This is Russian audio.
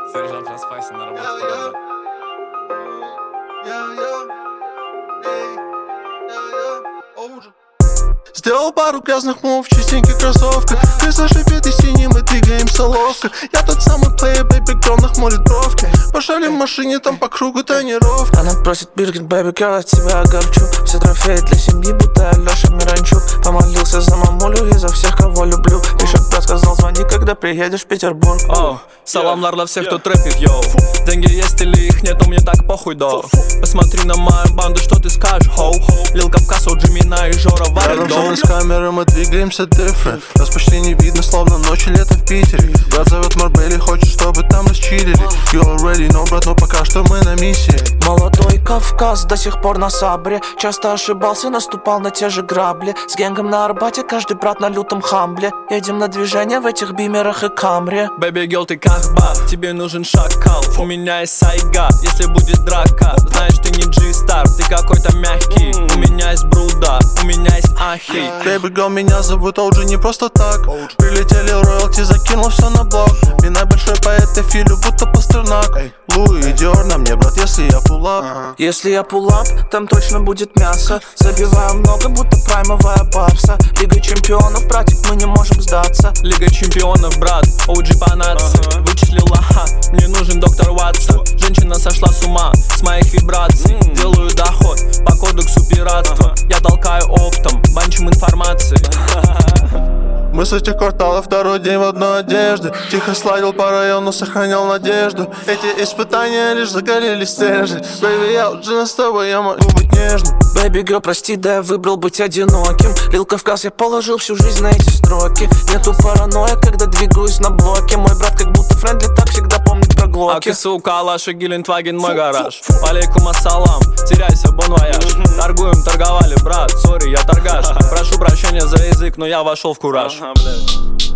Сержант Распайся на работе. Сделал пару грязных мув в чистеньких кроссовках. Крыса шипит и синий, мы двигаемся ловко. Я тот самый плеер, бэйби, кто нахмурит бровки. Пошалим в машине, там по кругу тренировка. Она просит Биркин, бэйби, girl, от тебя огорчу. Все трофеи для семьи, будто Алёша Миранчук. Помолился за мамулю и за всех, кого люблю. Лишь брат сказал, звони, когда приедешь в Петербург. Салам для всех, кто трэпит, йоу. Деньги есть или их нету, мне так похуй, до. Посмотри на мою банду, что ты скажешь, хоу. Лил Кавказ, Джимина и Жора варит дом. С камеры мы двигаемся different. Нас почти не видно, словно ночи лето в Питере. Брат зовет Марбели, хочет, чтобы там расчилили. You already know, брат, но пока что мы на миссии. Молодой Кавказ до сих пор на сабре. Часто ошибался, наступал на те же грабли. С генгом на Арбате, каждый брат на лютом хамбле. Едем на движение в этих бимерах и камре. Бэби, гел, ты как баб, тебе нужен шакал. У меня есть сайга, если будет драка. Знаешь, ты не G-Star, ты какой-то мягкий. У меня есть бруда, у меня есть ахи. Baby girl, меня зовут OG не просто так. Прилетели роялти, закинул все на блок. Минай большой поэт, я филю, будто Пастернак. Луи, Диор на мне, брат, если я пулап. Если я пулап, там точно будет мясо. Забиваю много, будто праймовая барса. Лига чемпионов, братик, мы не можем сдаться. Лига чемпионов, брат, OG по нации. Вычислила, мне нужен доктор Ватсон. Женщина сошла с ума с моих вибраций. Делаю доход по кодексу пиратства. Я толкаю оптом, банчим информацией. Мы с этих кварталов второй день в одной одежде. Тихо сладил по району, сохранял надежду. Эти испытания лишь закалили стержень. Baby, я уже с тобой, я могу быть нежным. Baby girl, прости, да я выбрал быть одиноким. Лил Кавказ, я положил всю жизнь на эти строки. Нету паранойя, когда двигаюсь на блоке. Мой брат как будто френдли, так всегда помнит про глоки. А ты, сука, Алаша, Гелендваген, мой гараж. Алейкум ассалам, теряйся, бон вояж. Торгуем, торговали, брат, сори, я торгаш. Прошу прощения за язык, но я вошел в кураж.